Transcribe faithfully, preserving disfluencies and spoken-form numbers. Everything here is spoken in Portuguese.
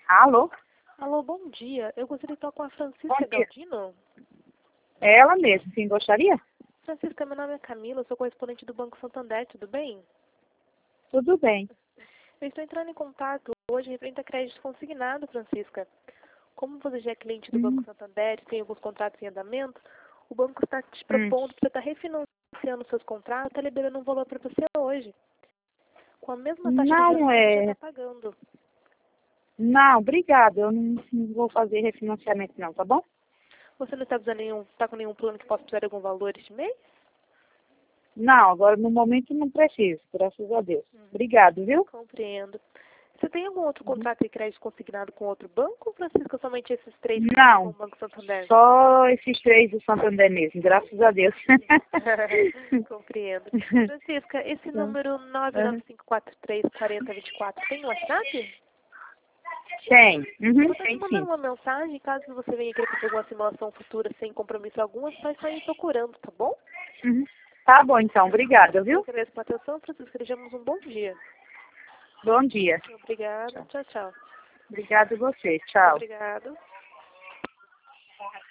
Alô? Alô, bom dia. Eu gostaria de falar com a Bom Francisca dia. Galdino. É ela mesmo, sim, gostaria? Francisca, meu nome é Camila, eu sou correspondente do Banco Santander, tudo bem? Tudo bem. Eu estou entrando em contato hoje referente a crédito consignado, Francisca. Como você já é cliente do Banco Hum, Santander e tem alguns contratos em andamento, o banco está te hum. propondo para estar refinanciando seus contratos, está liberando um valor para você hoje, com a mesma taxa de juros Não que você já é. está pagando. Não, obrigado. Eu não, não vou fazer refinanciamento não, tá bom? Você não está precisando nenhum, está com nenhum plano que possa precisar de algum valor este mês? Não, agora no momento não preciso, graças a Deus. Obrigado, viu? Compreendo. Você tem algum outro Uhum. contrato de crédito consignado com outro banco, Francisco, ou somente esses três que tem com o Não, Banco Santander? só esses três do Santander mesmo, graças a Deus. Compreendo. Francisca, esse número nove Uhum. nove cinco quatro três quatro zero dois quatro tem WhatsApp? Tem, uhum, Você te tem mandando sim. uma mensagem, caso você venha querer fazer alguma simulação futura sem compromisso algum, é só estar me procurando, tá bom? Uhum. Tá bom então, obrigada, Eu viu? agradeço pela atenção, Francisca. Desejamos um bom dia. Bom dia. Obrigada. Tchau. Tchau, tchau. Obrigada a você, tchau. Obrigado.